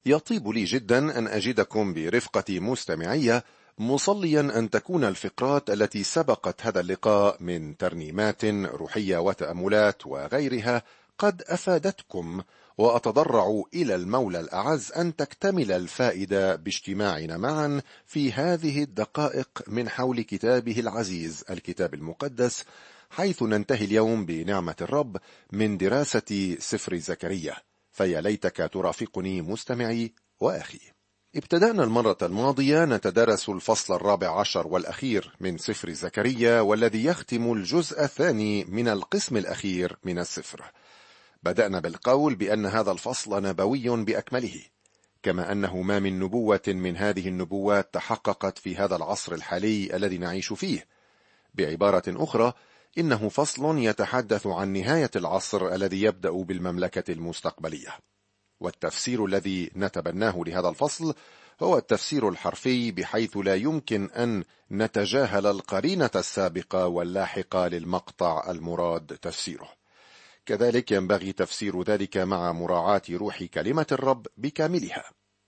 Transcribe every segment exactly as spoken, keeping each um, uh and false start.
يطيب لي جدا أن أجدكم برفقة مستمعية، مصليا أن تكون الفقرات التي سبقت هذا اللقاء من ترنيمات روحية وتأملات وغيرها قد أفادتكم، وأتضرع إلى المولى الأعز أن تكتمل الفائدة باجتماعنا معا في هذه الدقائق من حول كتابه العزيز الكتاب المقدس، حيث ننتهي اليوم بنعمة الرب من دراسة سفر زكريا. فيا ليتك ترافقني مستمعي وأخي. ابتدأنا المرة الماضية نتدرس الفصل الرابع عشر والأخير من سفر زكريا، والذي يختم الجزء الثاني من القسم الأخير من السفر. بدأنا بالقول بأن هذا الفصل نبوي بأكمله، كما أنه ما من نبوة من هذه النبوات تحققت في هذا العصر الحالي الذي نعيش فيه. بعبارة أخرى، إنه فصل يتحدث عن نهاية العصر الذي يبدأ بالمملكة المستقبلية. والتفسير الذي نتبناه لهذا الفصل هو التفسير الحرفي، بحيث لا يمكن أن نتجاهل القرينة السابقة واللاحقة للمقطع المراد تفسيره. كذلك ينبغي تفسير ذلك مع مراعاة روح كلمة الرب بكاملها.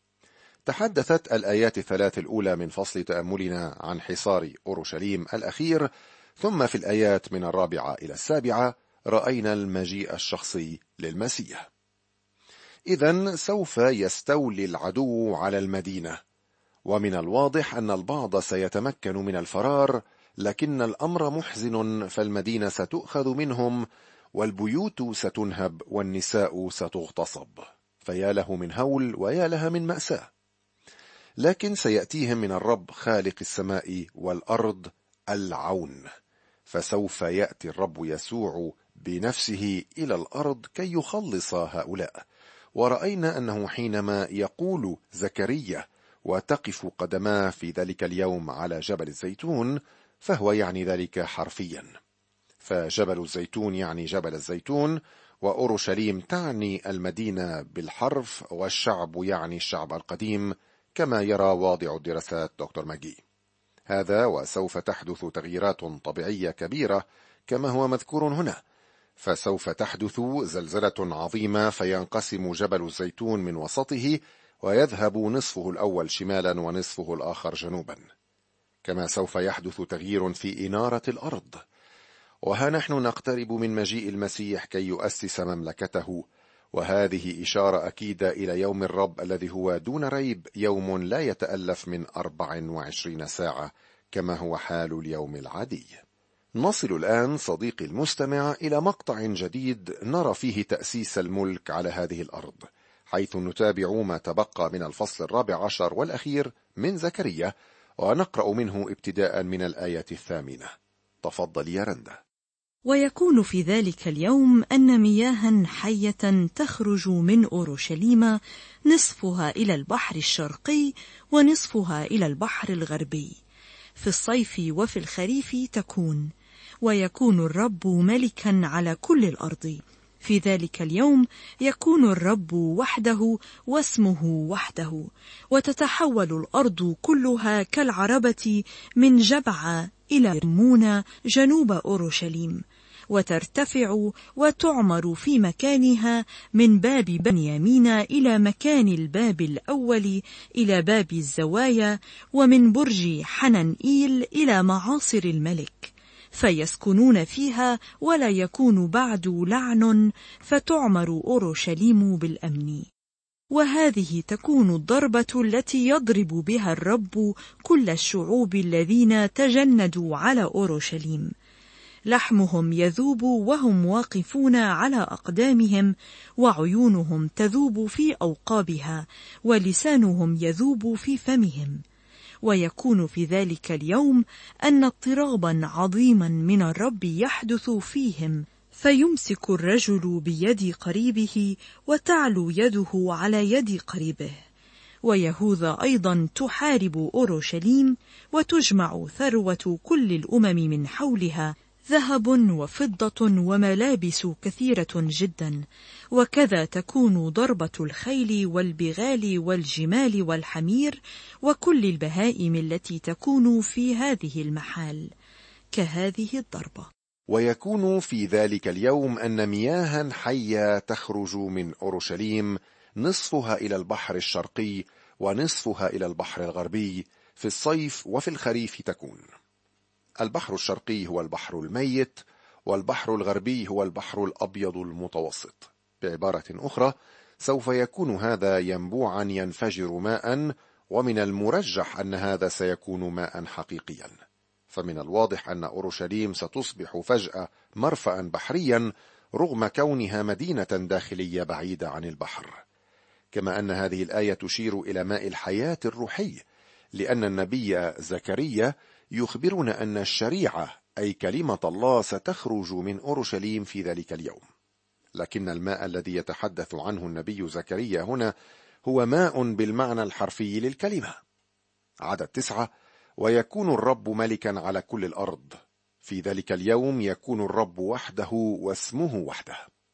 تحدثت الآيات الثلاث الأولى من فصل تأملنا عن حصار أورشليم الأخير، ثم في الآيات من الرابعة إلى السابعة رأينا المجيء الشخصي للمسيح. إذن سوف يستولي العدو على المدينة، ومن الواضح أن البعض سيتمكن من الفرار، لكن الأمر محزن، فالمدينة ستؤخذ منهم، والبيوت ستنهب، والنساء ستغتصب. فيا له من هول ويا لها من مأساة. لكن سيأتيهم من الرب خالق السماء والأرض العون، فسوف يأتي الرب يسوع بنفسه إلى الأرض كي يخلص هؤلاء. ورأينا أنه حينما يقول زكريا وتقف قدماه في ذلك اليوم على جبل الزيتون، فهو يعني ذلك حرفيا. فجبل الزيتون يعني جبل الزيتون، وأورشليم تعني المدينة بالحرف، والشعب يعني الشعب القديم، كما يرى واضع الدراسات دكتور ماجي. هذا وسوف تحدث تغييرات طبيعية كبيرة كما هو مذكور هنا، فسوف تحدث زلزلة عظيمة فينقسم جبل الزيتون من وسطه، ويذهب نصفه الأول شمالا ونصفه الآخر جنوبا. كما سوف يحدث تغيير في إنارة الأرض. وها نحن نقترب من مجيء المسيح كي يؤسس مملكته، وهذه إشارة أكيدة إلى يوم الرب الذي هو دون ريب يوم لا يتألف من أربع وعشرين ساعة كما هو حال اليوم العادي. نصل الآن صديقي المستمع إلى مقطع جديد نرى فيه تأسيس الملك على هذه الأرض، حيث نتابع ما تبقى من الفصل الرابع عشر والأخير من زكريا، ونقرأ منه ابتداء من الآية الثامنة. تفضل يا رندا. ويكون في ذلك اليوم أن مياها حية تخرج من أورشليم، نصفها إلى البحر الشرقي ونصفها إلى البحر الغربي، في الصيف وفي الخريف تكون، ويكون الرب ملكا على كل الأرض. في ذلك اليوم يكون الرب وحده واسمه وحده، وتتحول الأرض كلها كالعربة من جبعة إلى رمونة جنوب أورشليم، وترتفع وتعمر في مكانها من باب بنيامين إلى مكان الباب الأول إلى باب الزوايا، ومن برج حننئيل إلى معاصر الملك، فيسكنون فيها ولا يكون بعد لعن، فتعمر أورشليم بالأمن. وهذه تكون الضربة التي يضرب بها الرب كل الشعوب الذين تجندوا على أورشليم، لحمهم يذوب وهم واقفون على أقدامهم، وعيونهم تذوب في أوقابها، ولسانهم يذوب في فمهم. ويكون في ذلك اليوم أن اضطرابا عظيما من الرب يحدث فيهم، فيمسك الرجل بيد قريبه وتعلو يده على يد قريبه. ويهوذا أيضا تحارب أورشليم، وتجمع ثروة كل الأمم من حولها، ذهب وفضة وملابس كثيرة جدا، وكذا تكون ضربة الخيل والبغال والجمال والحمير وكل البهائم التي تكون في هذه المحال كهذه الضربة. ويكون في ذلك اليوم أن مياها حية تخرج من أورشليم، نصفها إلى البحر الشرقي ونصفها إلى البحر الغربي في الصيف وفي الخريف تكون. البحر الشرقي هو البحر الميت، والبحر الغربي هو البحر الأبيض المتوسط. بعبارة أخرى، سوف يكون هذا ينبوعا ينفجر ماء، ومن المرجح أن هذا سيكون ماء حقيقيا، فمن الواضح أن أورشليم ستصبح فجأة مرفأ بحريا رغم كونها مدينة داخلية بعيدة عن البحر. كما أن هذه الآية تشير إلى ماء الحياة الروحي، لأن النبي زكريا يخبرنا أن الشريعة أي كلمة الله ستخرج من أورشليم في ذلك اليوم. لكن الماء الذي يتحدث عنه النبي زكريا هنا هو ماء بالمعنى الحرفي للكلمة. عدد تسعة: ويكون الرب ملكا على كل الأرض، في ذلك اليوم يكون الرب وحده واسمه وحده.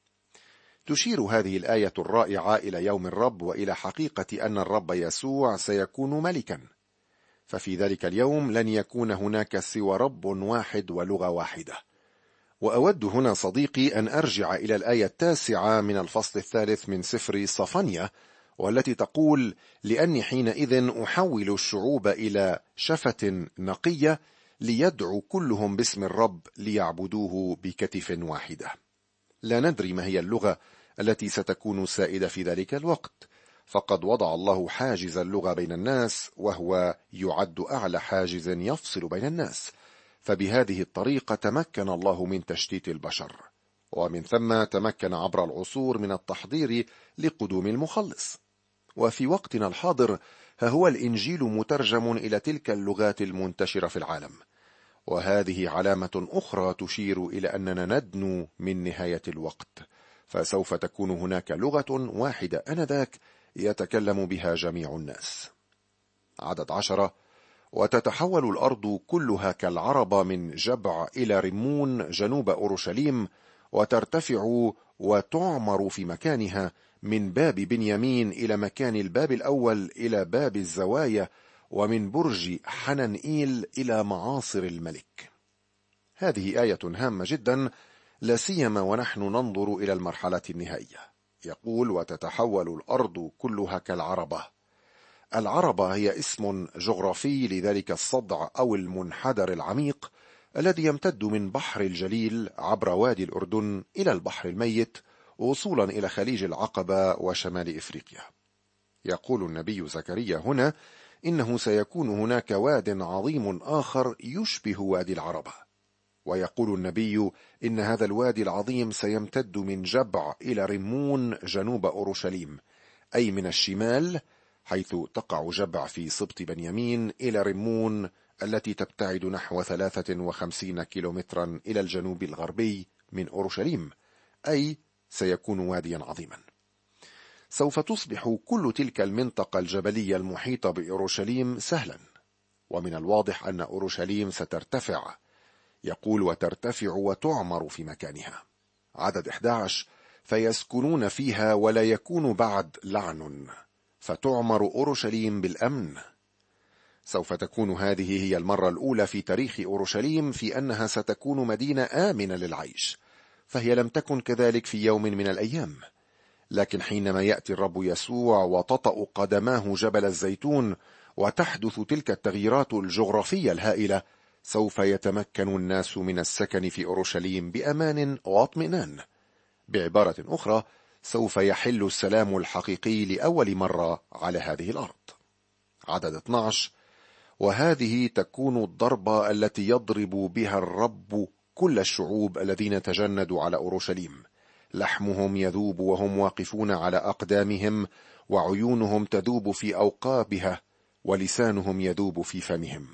تشير هذه الآية الرائعة إلى يوم الرب وإلى حقيقة أن الرب يسوع سيكون ملكا، ففي ذلك اليوم لن يكون هناك سوى رب واحد ولغة واحدة. وأود هنا صديقي أن أرجع إلى الآية التاسعة من الفصل الثالث من سفر صفانيا، والتي تقول: لأني حينئذ أحول الشعوب إلى شفة نقية ليدعو كلهم باسم الرب ليعبدوه بكتف واحدة. لا ندري ما هي اللغة التي ستكون سائدة في ذلك الوقت، فقد وضع الله حاجز اللغة بين الناس، وهو يعد أعلى حاجز يفصل بين الناس، فبهذه الطريقة تمكن الله من تشتيت البشر، ومن ثم تمكن عبر العصور من التحضير لقدوم المخلص. وفي وقتنا الحاضر ها هو الإنجيل مترجم إلى تلك اللغات المنتشرة في العالم، وهذه علامة أخرى تشير إلى أننا ندنو من نهاية الوقت، فسوف تكون هناك لغة واحدة آنذاك يتكلم بها جميع الناس. عدد عشرة: وتتحول الأرض كلها كالعربة من جبع إلى رمون جنوب أورشليم، وترتفع وتعمر في مكانها من باب بنيامين إلى مكان الباب الأول إلى باب الزوايا، ومن برج حننئيل إلى معاصر الملك. هذه آية هامة جدا، لا سيما ونحن ننظر إلى المرحلة النهائية. يقول: وتتحول الأرض كلها كالعربة. العربة هي اسم جغرافي لذلك الصدع أو المنحدر العميق الذي يمتد من بحر الجليل عبر وادي الأردن إلى البحر الميت، وصولا إلى خليج العقبة وشمال إفريقيا. يقول النبي زكريا هنا إنه سيكون هناك واد عظيم آخر يشبه وادي العربة، ويقول النبي إن هذا الوادي العظيم سيمتد من جبع إلى رمون جنوب أورشليم، أي من الشمال حيث تقع جبع في سبط بنيامين إلى رمون التي تبتعد نحو ثلاثة وخمسين كيلومترا إلى الجنوب الغربي من أورشليم، أي سيكون واديا عظيما. سوف تصبح كل تلك المنطقة الجبلية المحيطة بأورشليم سهلا، ومن الواضح أن أورشليم سترتفع. يقول: وترتفع وتعمر في مكانها. عدد أحد عشر: فيسكنون فيها ولا يكون بعد لعن، فتعمر أورشليم بالأمن. سوف تكون هذه هي المرة الأولى في تاريخ أورشليم في أنها ستكون مدينة آمنة للعيش، فهي لم تكن كذلك في يوم من الأيام. لكن حينما يأتي الرب يسوع وتطأ قدماه جبل الزيتون وتحدث تلك التغييرات الجغرافية الهائلة، سوف يتمكن الناس من السكن في أورشليم بأمان واطمئنان. بعبارة أخرى، سوف يحل السلام الحقيقي لأول مرة على هذه الأرض. عدد اثني عشر: وهذه تكون الضربة التي يضرب بها الرب كل الشعوب الذين تجندوا على أورشليم، لحمهم يذوب وهم واقفون على أقدامهم، وعيونهم تذوب في أوقابها، ولسانهم يذوب في فمهم.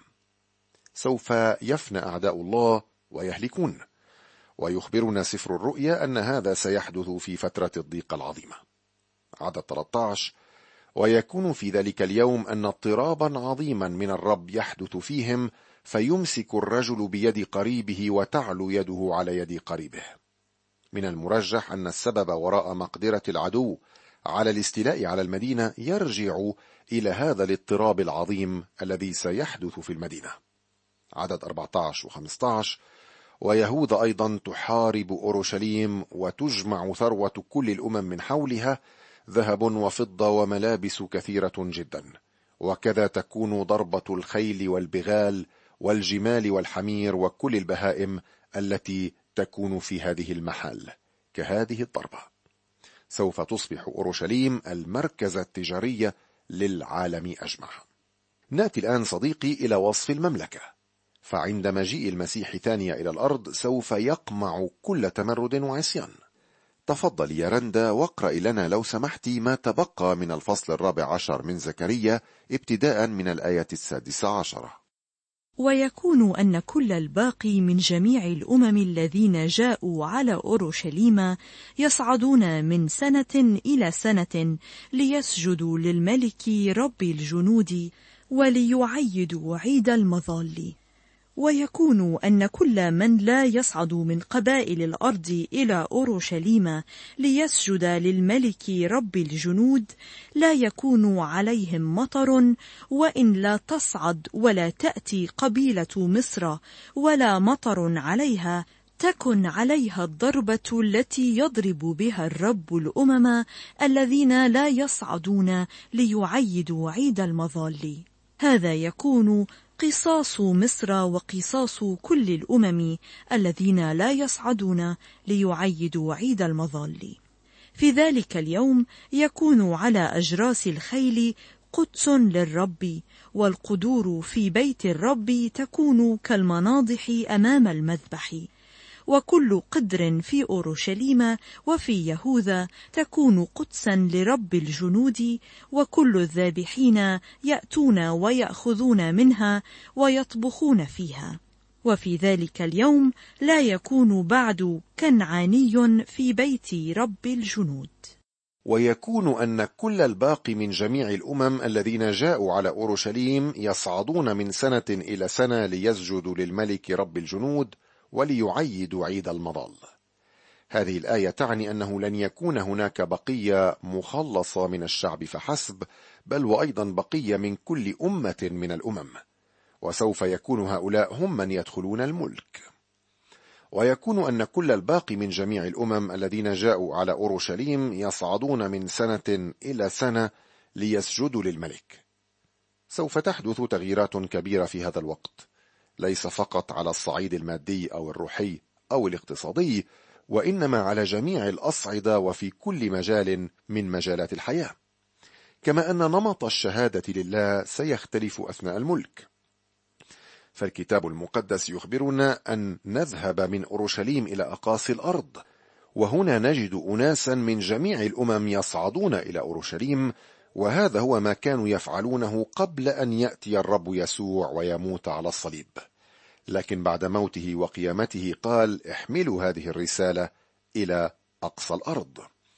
سوف يفنى أعداء الله ويهلكون. ويخبرنا سفر الرؤيا أن هذا سيحدث في فترة الضيق العظيمة. عدد ثلاثة عشر: ويكون في ذلك اليوم أن اضطرابا عظيما من الرب يحدث فيهم، فيمسك الرجل بيد قريبه وتعلو يده على يد قريبه. من المرجح أن السبب وراء مقدرة العدو على الاستيلاء على المدينة يرجع إلى هذا الاضطراب العظيم الذي سيحدث في المدينة. عدد أربعة عشر وخمسة عشر: ويهوذا أيضا تحارب أورشليم وتجمع ثروة كل الأمم من حولها، ذهب وفضة وملابس كثيرة جدا، وكذا تكون ضربة الخيل والبغال والجمال والحمير وكل البهائم التي تكون في هذه المحال كهذه الضربة. سوف تصبح أورشليم المركز التجاري للعالم أجمع. نأتي الآن صديقي إلى وصف المملكة، فعند مجيء المسيح ثانية إلى الأرض سوف يقمع كل تمرد وعصيان. تفضل يا رندا واقرأي لنا لو سمحتي ما تبقى من الفصل الرابع عشر من زكريا ابتداء من الآية السادسة عشرة. ويكون أن كل الباقي من جميع الأمم الذين جاءوا على أورشليم يصعدون من سنة إلى سنة ليسجدوا للملك رب الجنود وليعيدوا عيد المظال. ويكون أن كل من لا يصعد من قبائل الأرض إلى أورشليم ليسجد للملك رب الجنود لا يكون عليهم مطر، وإن لا تصعد ولا تأتي قبيلة مصر ولا مطر عليها تكن عليها الضربة التي يضرب بها الرب الأمم الذين لا يصعدون ليعيدوا عيد المظال. هذا يكون قصاص مصر وقصاص كل الأمم الذين لا يصعدون ليعيدوا عيد المظال. في ذلك اليوم يكون على أجراس الخيل قدس للرب، والقدور في بيت الرب تكون كالمناضح أمام المذبح، وكل قدر في أورشليم وفي يهوذا تكون قدسا لرب الجنود، وكل الذابحين يأتون ويأخذون منها ويطبخون فيها. وفي ذلك اليوم لا يكون بعد كنعاني في بيت رب الجنود. ويكون أن كل الباقي من جميع الأمم الذين جاءوا على أورشليم يصعدون من سنة إلى سنة ليسجدوا للملك رب الجنود وليعيدوا عيد المظال. هذه الآية تعني أنه لن يكون هناك بقية مخلصة من الشعب فحسب، بل وأيضا بقية من كل أمة من الأمم، وسوف يكون هؤلاء هم من يدخلون الملك. ويكون أن كل الباقي من جميع الأمم الذين جاءوا على أورشليم يصعدون من سنة إلى سنة ليسجدوا للملك. سوف تحدث تغييرات كبيرة في هذا الوقت، ليس فقط على الصعيد المادي أو الروحي أو الاقتصادي، وإنما على جميع الأصعدة وفي كل مجال من مجالات الحياة، كما أن نمط الشهادة لله سيختلف أثناء الملك. فالكتاب المقدس يخبرنا أن نذهب من أورشليم إلى أقاصي الأرض، وهنا نجد أناسا من جميع الأمم يصعدون إلى أورشليم، وهذا هو ما كانوا يفعلونه قبل أن يأتي الرب يسوع ويموت على الصليب. لكن بعد موته وقيامته قال: احملوا هذه الرسالة إلى أقصى الأرض.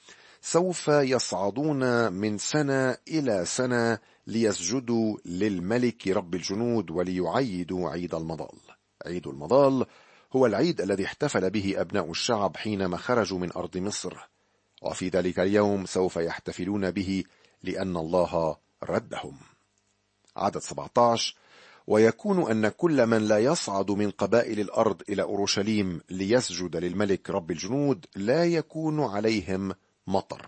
سوف يصعدون من سنة إلى سنة ليسجدوا للملك رب الجنود وليعيدوا عيد المظال. عيد المظال هو العيد الذي احتفل به أبناء الشعب حينما خرجوا من أرض مصر، وفي ذلك اليوم سوف يحتفلون به لأن الله ردهم. عدد سبعة عشر: ويكون أن كل من لا يصعد من قبائل الأرض إلى أورشليم ليسجد للملك رب الجنود لا يكون عليهم مطر.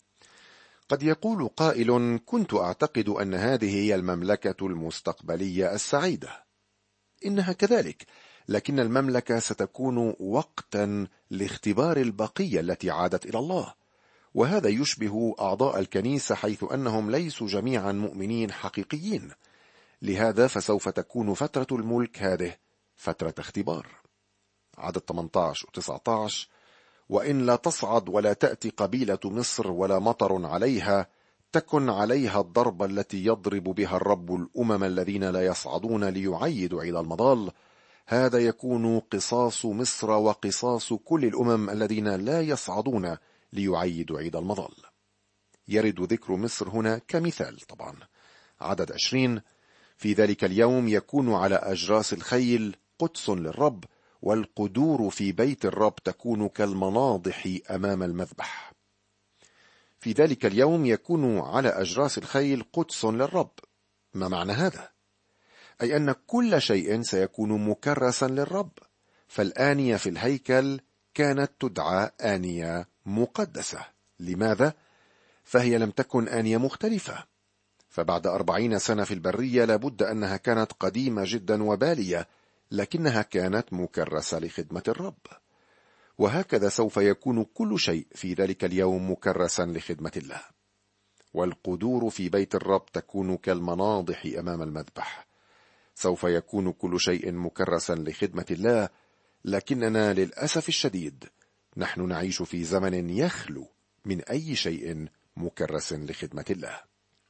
قد يقول قائل: كنت أعتقد أن هذه هي المملكة المستقبلية السعيدة. إنها كذلك، لكن المملكة ستكون وقتا لاختبار البقية التي عادت إلى الله، وهذا يشبه أعضاء الكنيسة حيث أنهم ليسوا جميعا مؤمنين حقيقيين. لهذا فسوف تكون فترة الملك هذه فترة اختبار. عدد ثمانية عشر و تسعة عشر: وإن لا تصعد ولا تأتي قبيلة مصر ولا مطر عليها تكن عليها الضربة التي يضرب بها الرب الأمم الذين لا يصعدون ليعيدوا عيد المظال. هذا يكون قصاص مصر وقصاص كل الأمم الذين لا يصعدون ليعيدوا عيد المظال. يرد ذكر مصر هنا كمثال طبعا. عدد عشرين: في ذلك اليوم يكون على أجراس الخيل قدس للرب، والقدور في بيت الرب تكون كالمناضح أمام المذبح. في ذلك اليوم يكون على أجراس الخيل قدس للرب. ما معنى هذا؟ أي أن كل شيء سيكون مكرسا للرب، فالآنية في الهيكل كانت تدعى آنية مقدسة. لماذا؟ فهي لم تكن آنية مختلفة، فبعد أربعين سنة في البرية لابد أنها كانت قديمة جدا وبالية، لكنها كانت مكرسة لخدمة الرب. وهكذا سوف يكون كل شيء في ذلك اليوم مكرسا لخدمة الله. والقدور في بيت الرب تكون كالمناضح أمام المذبح. سوف يكون كل شيء مكرسا لخدمة الله، لكننا للأسف الشديد نحن نعيش في زمن يخلو من أي شيء مكرس لخدمة الله.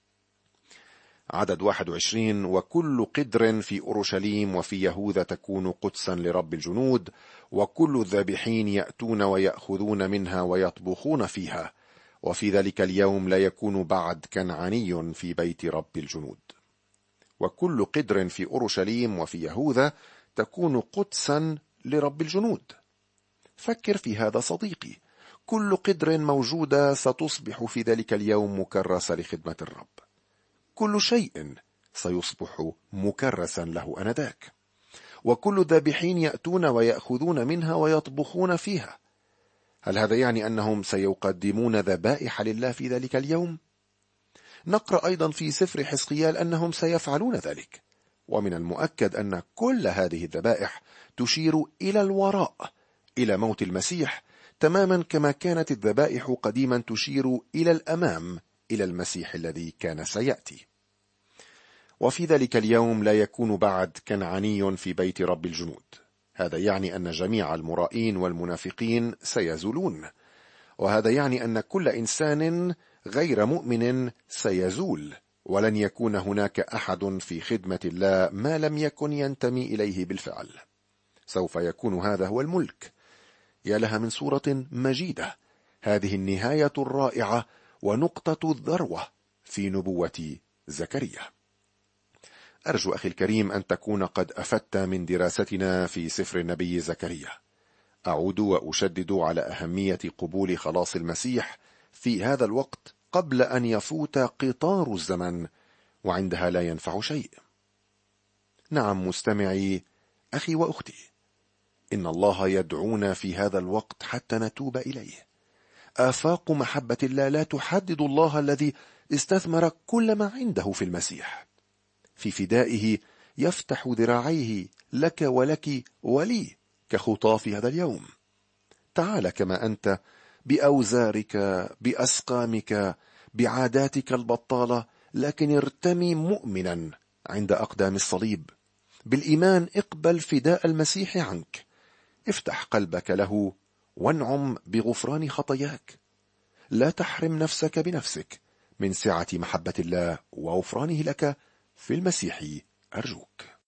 عدد واحد وعشرين: وكل قدر في أورشليم وفي يهوذا تكون قدسا لرب الجنود، وكل الذابحين يأتون ويأخذون منها ويطبخون فيها، وفي ذلك اليوم لا يكون بعد كنعاني في بيت رب الجنود. وكل قدر في أورشليم وفي يهوذا تكون قدسا لرب الجنود. فكر في هذا صديقي، كل قدر موجودة ستصبح في ذلك اليوم مكرسة لخدمة الرب. كل شيء سيصبح مكرسا له آنذاك. وكل الذابحين يأتون ويأخذون منها ويطبخون فيها. هل هذا يعني أنهم سيقدمون ذبائح لله في ذلك اليوم؟ نقرأ أيضا في سفر حزقيال أنهم سيفعلون ذلك، ومن المؤكد أن كل هذه الذبائح تشير إلى الوراء، إلى موت المسيح، تماما كما كانت الذبائح قديما تشير إلى الأمام، إلى المسيح الذي كان سيأتي. وفي ذلك اليوم لا يكون بعد كنعاني في بيت رب الجنود. هذا يعني أن جميع المرائين والمنافقين سيزولون، وهذا يعني أن كل إنسان غير مؤمن سيزول، ولن يكون هناك أحد في خدمة الله ما لم يكن ينتمي إليه بالفعل. سوف يكون هذا هو الملك. يا لها من صورة مجيدة، هذه النهاية الرائعة ونقطة الذروة في نبوة زكريا. أرجو أخي الكريم أن تكون قد أفدت من دراستنا في سفر النبي زكريا. أعود وأشدد على أهمية قبول خلاص المسيح في هذا الوقت قبل أن يفوت قطار الزمن، وعندها لا ينفع شيء. نعم مستمعي، أخي وأختي، إن الله يدعونا في هذا الوقت حتى نتوب إليه. آفاق محبة الله لا تحدد الله الذي استثمر كل ما عنده في المسيح. في فدائه يفتح ذراعيه لك ولك ولي كخطاة في هذا اليوم. تعال كما أنت، بأوزارك، بأسقامك، بعاداتك البطالة، لكن ارتمي مؤمنا عند أقدام الصليب. بالإيمان اقبل فداء المسيح عنك. افتح قلبك له وانعم بغفران خطاياك. لا تحرم نفسك بنفسك من سعة محبة الله وغفرانه لك في المسيح، أرجوك.